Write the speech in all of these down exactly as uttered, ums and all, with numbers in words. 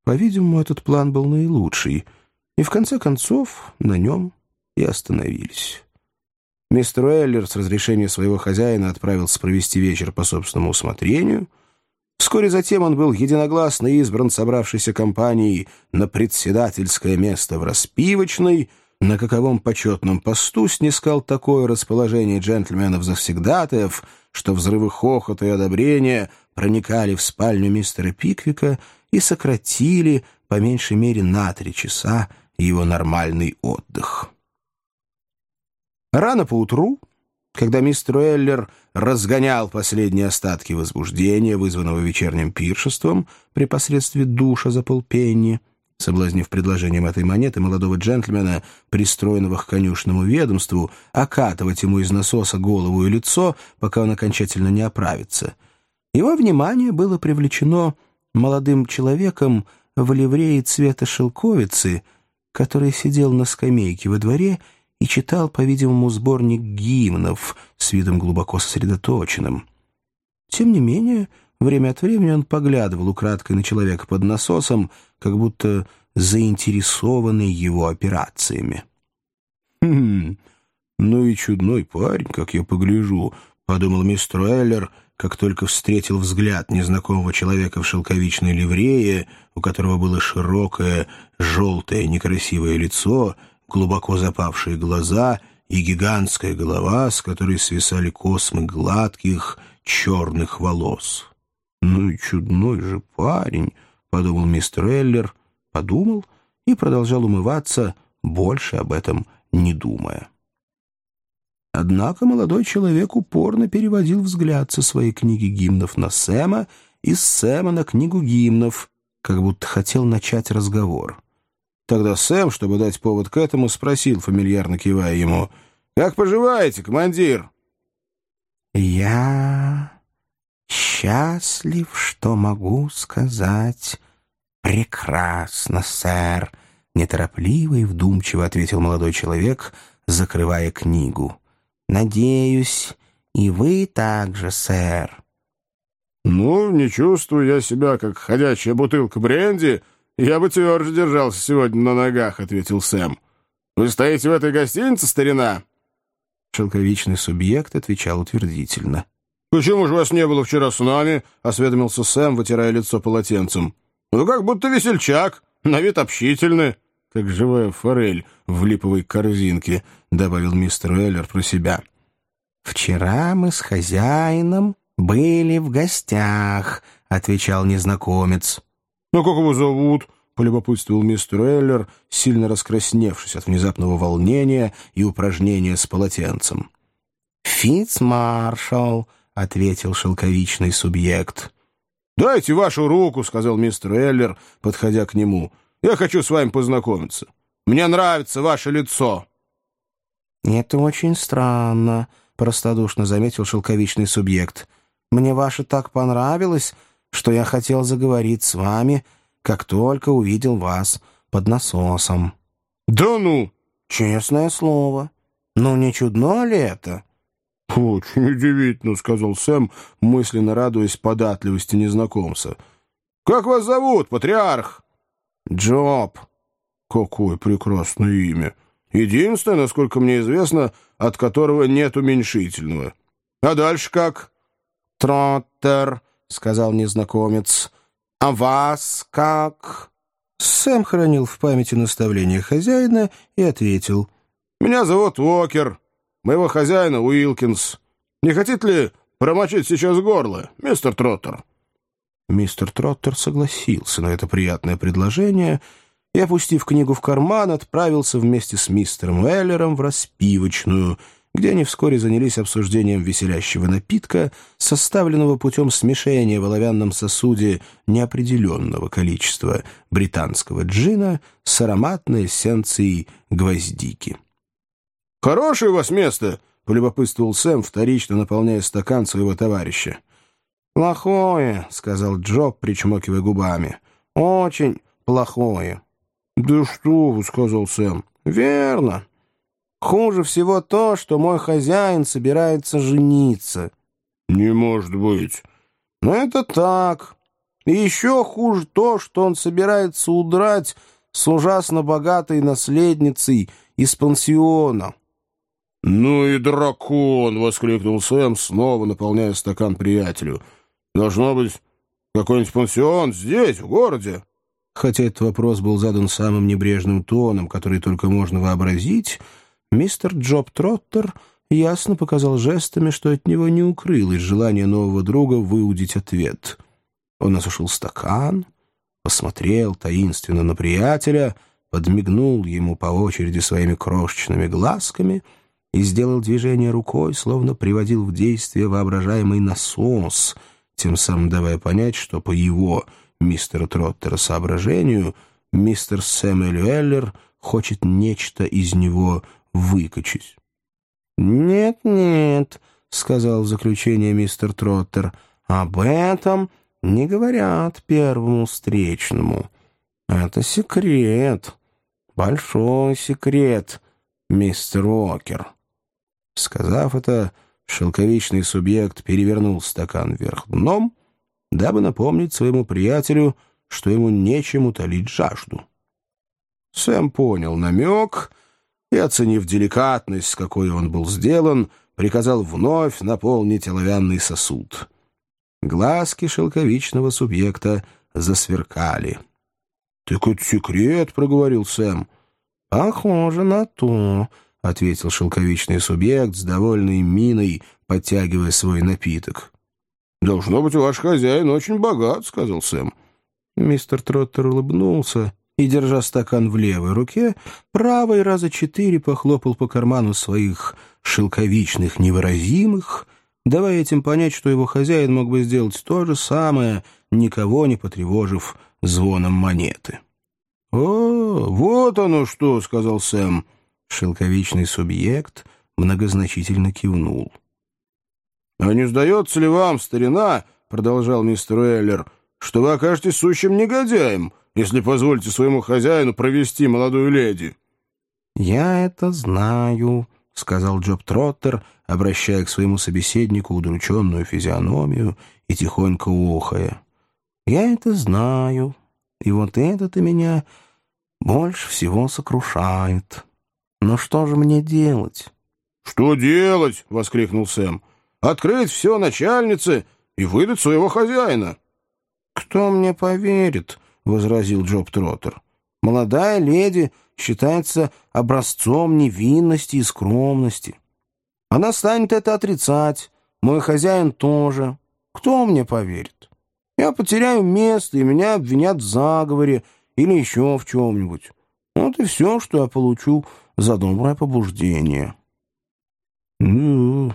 По-видимому, этот план был наилучший, и в конце концов на нем и остановились. Мистер Уэллер с разрешения своего хозяина отправился провести вечер по собственному усмотрению. Вскоре затем он был единогласно избран собравшейся компанией на председательское место в распивочной, на каковом почетном посту снискал такое расположение джентльменов-завсегдатаев, что взрывы хохота и одобрения проникали в спальню мистера Пиквика и сократили, по меньшей мере, на три часа его нормальный отдых. Рано поутру, когда мистер Уэллер разгонял последние остатки возбуждения, вызванного вечерним пиршеством при посредстве душа за полпенни, соблазнив предложением этой монеты молодого джентльмена, пристроенного к конюшному ведомству, окатывать ему из насоса голову и лицо, пока он окончательно не оправится, его внимание было привлечено молодым человеком в ливрее цвета шелковицы, который сидел на скамейке во дворе и читал, по-видимому, сборник гимнов с видом глубоко сосредоточенным. Тем не менее, время от времени он поглядывал украдкой на человека под насосом, как будто заинтересованный его операциями. «Хм, ну и чудной парень, как я погляжу», — подумал мистер Уэллер, как только встретил взгляд незнакомого человека в шелковичной ливрее, у которого было широкое, желтое, некрасивое лицо, глубоко запавшие глаза и гигантская голова, с которой свисали космы гладких, черных волос. «Ну и чудной же парень», — подумал мистер Уэллер, подумал и продолжал умываться, больше об этом не думая. Однако молодой человек упорно переводил взгляд со своей книги гимнов на Сэма и с Сэма на книгу гимнов, как будто хотел начать разговор. Тогда Сэм, чтобы дать повод к этому, спросил, фамильярно кивая ему: «Как поживаете, командир?» «Я счастлив, что могу сказать прекрасно, сэр», — неторопливо и вдумчиво ответил молодой человек, закрывая книгу. «Надеюсь, и вы также, сэр». «Ну, не чувствую я себя, как ходячая бутылка бренди. Я бы тверже держался сегодня на ногах», — ответил Сэм. «Вы стоите в этой гостинице, старина?» Шелковичный субъект отвечал утвердительно. «Почему же вас не было вчера с нами?» — осведомился Сэм, вытирая лицо полотенцем. «Вы как будто весельчак, на вид общительный, как живая форель в липовой корзинке», — добавил мистер Уэллер про себя. «Вчера мы с хозяином были в гостях», — отвечал незнакомец. «Ну, как его зовут?» — полюбопытствовал мистер Уэллер, сильно раскрасневшись от внезапного волнения и упражнения с полотенцем. «Фитцмаршалл», — ответил шелковичный субъект. «Дайте вашу руку», — сказал мистер Уэллер, подходя к нему. «Я хочу с вами познакомиться. Мне нравится ваше лицо». «Это очень странно», — простодушно заметил шелковичный субъект. «Мне ваше так понравилось, что я хотел заговорить с вами, как только увидел вас под насосом». «Да ну!» «Честное слово. Ну, не чудно ли это?» «Очень удивительно», — сказал Сэм, мысленно радуясь податливости незнакомца. «Как вас зовут, патриарх?» «Джоб». «Какое прекрасное имя! Единственное, насколько мне известно, от которого нет уменьшительного. А дальше как?» «Троттер», — сказал незнакомец. «А вас как?» Сэм хранил в памяти наставления хозяина и ответил. «Меня зовут Уокер. Моего хозяина Уилкинс. Не хотите ли промочить сейчас горло, мистер Троттер?» Мистер Троттер согласился на это приятное предложение и, опустив книгу в карман, отправился вместе с мистером Уэллером в распивочную, где они вскоре занялись обсуждением веселящего напитка, составленного путем смешения в оловянном сосуде неопределенного количества британского джина с ароматной эссенцией гвоздики. «Хорошее у вас место», — полюбопытствовал Сэм, вторично наполняя стакан своего товарища. «Плохое», — сказал Джоб, причмокивая губами. «Очень плохое». «Да что вы», — сказал Сэм. «Верно. Хуже всего то, что мой хозяин собирается жениться». «Не может быть». «Но это так. И еще хуже то, что он собирается удрать с ужасно богатой наследницей из пансиона». «Ну и дракон!» — воскликнул Сэм, снова наполняя стакан приятелю. «Должно быть, какой-нибудь пансион здесь, в городе?» Хотя этот вопрос был задан самым небрежным тоном, который только можно вообразить, мистер Джоб Троттер ясно показал жестами, что от него не укрылось желание нового друга выудить ответ. Он осушил стакан, посмотрел таинственно на приятеля, подмигнул ему по очереди своими крошечными глазками и сделал движение рукой, словно приводил в действие воображаемый насос, тем самым давая понять, что по его, мистера Троттера, соображению, мистер Сэмюэл Уэллер хочет нечто из него выкачать. «Нет-нет», — сказал в заключение мистер Троттер, — «об этом не говорят первому встречному. Это секрет, большой секрет, мистер Уокер». Сказав это, шелковичный субъект перевернул стакан вверх дном, дабы напомнить своему приятелю, что ему нечем утолить жажду. Сэм понял намек и, оценив деликатность, с какой он был сделан, приказал вновь наполнить оловянный сосуд. Глазки шелковичного субъекта засверкали. «Так это секрет», — проговорил Сэм. «Похоже на то», — ответил шелковичный субъект с довольной миной, подтягивая свой напиток. «Должно быть, ваш хозяин очень богат», — сказал Сэм. Мистер Троттер улыбнулся и, держа стакан в левой руке, правой раза четыре похлопал по карману своих шелковичных невыразимых, давая этим понять, что его хозяин мог бы сделать то же самое, никого не потревожив звоном монеты. «О, вот оно что», — сказал Сэм. Шелковичный субъект многозначительно кивнул. «А не сдается ли вам, старина, — продолжал мистер Уэллер, — что вы окажетесь сущим негодяем, если позволите своему хозяину провести молодую леди?» «Я это знаю», — сказал Джоб Троттер, обращая к своему собеседнику удрученную физиономию и тихонько охая. «Я это знаю, и вот это-то меня больше всего сокрушает. Но что же мне делать?» «Что делать?» — воскликнул Сэм. «Открыть все начальнице и выдать своего хозяина». «Кто мне поверит?» — возразил Джоб Троттер. «Молодая леди считается образцом невинности и скромности. Она станет это отрицать, мой хозяин тоже. Кто мне поверит? Я потеряю место, и меня обвинят в заговоре или еще в чем-нибудь. Вот и все, что я получу за доброе побуждение». «Ну,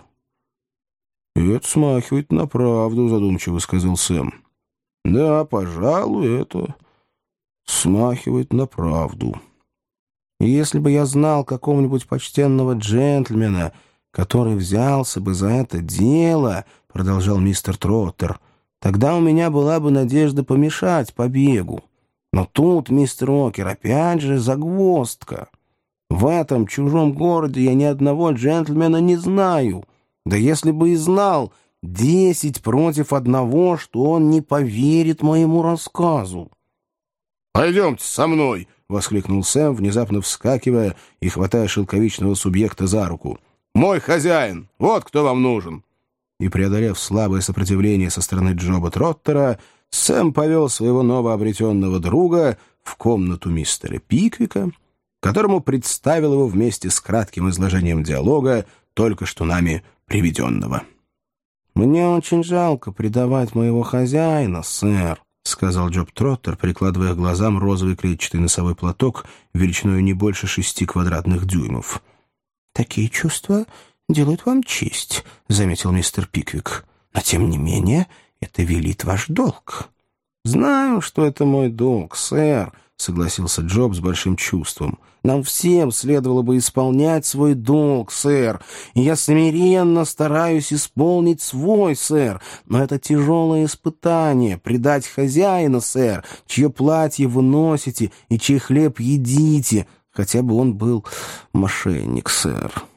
это смахивает на правду», — задумчиво сказал Сэм. «Да, пожалуй, это смахивает на правду». «Если бы я знал какого-нибудь почтенного джентльмена, который взялся бы за это дело, — продолжал мистер Троттер, — тогда у меня была бы надежда помешать побегу. Но тут, мистер Уокер, опять же загвоздка. В этом чужом городе я ни одного джентльмена не знаю. Да если бы и знал, десять против одного, что он не поверит моему рассказу». «Пойдемте со мной!» — воскликнул Сэм, внезапно вскакивая и хватая шелковичного субъекта за руку. «Мой хозяин! Вот кто вам нужен!» И, преодолев слабое сопротивление со стороны Джоба Троттера, Сэм повел своего новообретенного друга в комнату мистера Пиквика, которому представил его вместе с кратким изложением диалога, только что нами приведенного. «Мне очень жалко предавать моего хозяина, сэр», — сказал Джоб Троттер, прикладывая к глазам розовый клетчатый носовой платок величиной не больше шести квадратных дюймов. «Такие чувства делают вам честь», — заметил мистер Пиквик. «Но, тем не менее, это велит ваш долг». «Знаю, что это мой долг, сэр», — согласился Джоб с большим чувством. «Нам всем следовало бы исполнять свой долг, сэр, и я смиренно стараюсь исполнить свой, сэр. Но это тяжелое испытание — предать хозяина, сэр, чье платье вы носите и чей хлеб едите, хотя бы он был мошенник, сэр».